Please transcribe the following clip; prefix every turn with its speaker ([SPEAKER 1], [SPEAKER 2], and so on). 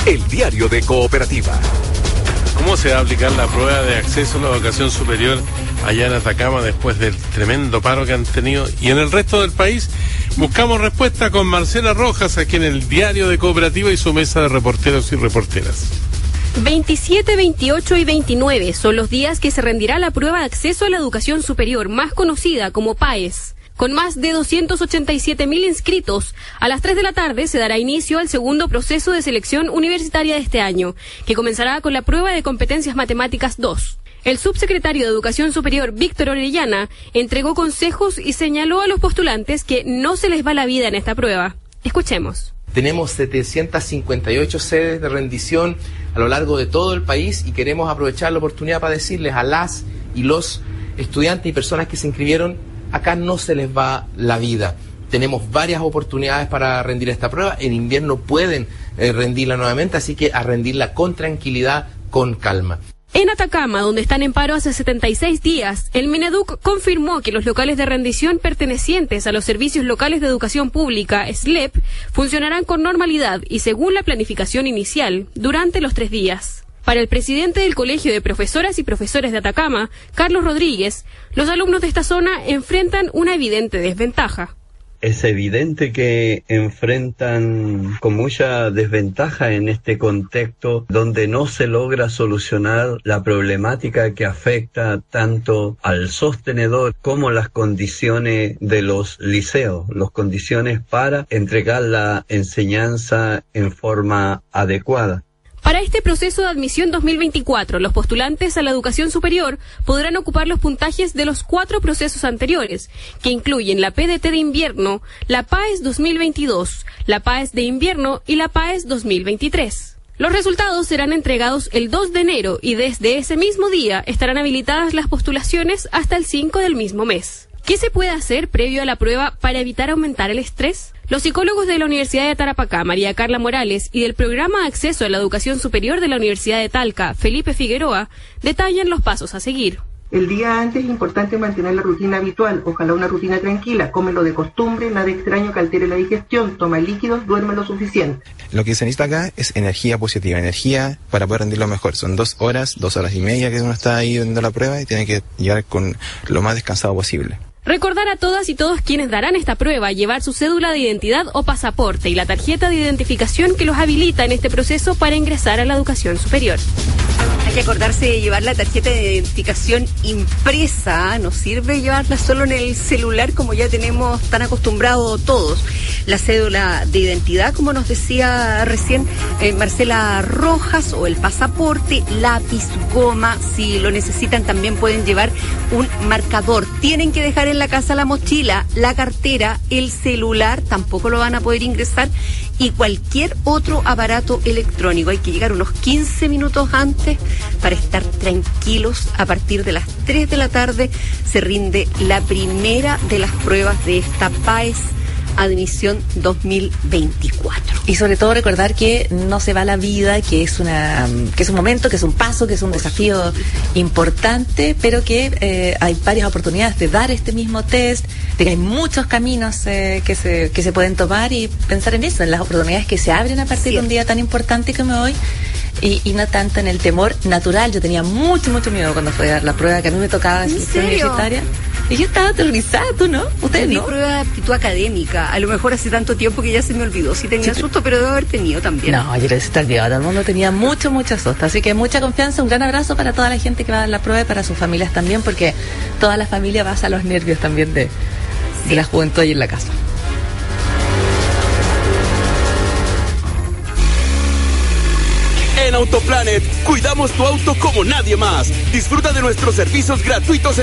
[SPEAKER 1] el diario de Cooperativa.
[SPEAKER 2] ¿Cómo se va a aplicar la prueba de acceso a la educación superior allá en Atacama después del tremendo paro que han tenido? Y en el resto del país buscamos respuesta con Marcela Rojas, aquí en el diario de Cooperativa y su mesa de reporteros y reporteras.
[SPEAKER 3] 27, 28 y 29 son los días que se rendirá la prueba de acceso a la educación superior, más conocida como PAES. Con más de 287.000 inscritos, a las 3 de la tarde se dará inicio al segundo proceso de selección universitaria de este año, que comenzará con la prueba de competencias matemáticas 2. El subsecretario de Educación Superior, Víctor Orellana, entregó consejos y señaló a los postulantes que no se les va la vida en esta prueba. Escuchemos.
[SPEAKER 4] Tenemos 758 sedes de rendición a lo largo de todo el país y queremos aprovechar la oportunidad para decirles a las y los estudiantes y personas que se inscribieron: acá no se les va la vida. Tenemos varias oportunidades para rendir esta prueba. En invierno pueden rendirla nuevamente, así que a rendirla con tranquilidad, con calma.
[SPEAKER 3] En Atacama, donde están en paro hace 76 días, el Mineduc confirmó que los locales de rendición pertenecientes a los Servicios Locales de Educación Pública, SLEP, funcionarán con normalidad y según la planificación inicial, durante los 3 días. Para el presidente del Colegio de Profesoras y Profesores de Atacama, Carlos Rodríguez, los alumnos de esta zona enfrentan una evidente desventaja.
[SPEAKER 5] Es evidente que enfrentan con mucha desventaja en este contexto donde no se logra solucionar la problemática que afecta tanto al sostenedor como las condiciones de los liceos, las condiciones para entregar la enseñanza en forma adecuada.
[SPEAKER 3] Para este proceso de admisión 2024, los postulantes a la educación superior podrán ocupar los puntajes de los 4 procesos anteriores, que incluyen la PDT de invierno, la PAES 2022, la PAES de invierno y la PAES 2023. Los resultados serán entregados el 2 de enero y desde ese mismo día estarán habilitadas las postulaciones hasta el 5 del mismo mes. ¿Qué se puede hacer previo a la prueba para evitar aumentar el estrés? Los psicólogos de la Universidad de Tarapacá, María Carla Morales, y del Programa de Acceso a la Educación Superior de la Universidad de Talca, Felipe Figueroa, detallan los pasos a seguir.
[SPEAKER 6] El día antes es importante mantener la rutina habitual, ojalá una rutina tranquila, come lo de costumbre, nada extraño que altere la digestión, toma líquidos, duerme lo suficiente.
[SPEAKER 7] Lo que se necesita acá es energía positiva, energía para poder rendirlo mejor. Son 2 horas y media que uno está ahí dando la prueba y tiene que llegar con lo más descansado posible.
[SPEAKER 3] Recordar a todas y todos quienes darán esta prueba llevar su cédula de identidad o pasaporte y la tarjeta de identificación que los habilita en este proceso para ingresar a la educación superior.
[SPEAKER 8] Hay que acordarse de llevar la tarjeta de identificación impresa, no sirve llevarla solo en el celular como ya tenemos tan acostumbrados todos. La cédula de identidad, como nos decía recién Marcela Rojas, o el pasaporte, lápiz, goma, si lo necesitan también pueden llevar un marcador. Tienen que dejar en la casa la mochila, la cartera, el celular, tampoco lo van a poder ingresar, y cualquier otro aparato electrónico. Hay que llegar unos 15 minutos antes para estar tranquilos. A partir de las 3 de la tarde se rinde la primera de las pruebas de esta PAES Admisión 2024.
[SPEAKER 9] Y sobre todo recordar que no se va la vida, que es un momento, que es un paso, que es un desafío importante, pero que hay varias oportunidades de dar este mismo test, de que hay muchos caminos que se pueden tomar y pensar en eso, en las oportunidades que se abren a partir de un día tan importante como hoy. Y no tanto en el temor natural. Yo tenía mucho miedo cuando fue a dar la prueba que a mí me tocaba en universitaria. Y yo estaba aterrorizada, ¿tú no? ¿Ustedes no?
[SPEAKER 8] Mi prueba de aptitud académica, a lo mejor hace tanto tiempo que ya se me olvidó. Sí tenía susto, pero debo haber tenido también.
[SPEAKER 9] No, yo creo que se está olvidado. Todo el mundo tenía mucho susto. Así que mucha confianza, un gran abrazo para toda la gente que va a dar la prueba y para sus familias también, porque toda la familia basa los nervios también de la juventud ahí en la casa.
[SPEAKER 1] En Autoplanet, cuidamos tu auto como nadie más. Disfruta de nuestros servicios gratuitos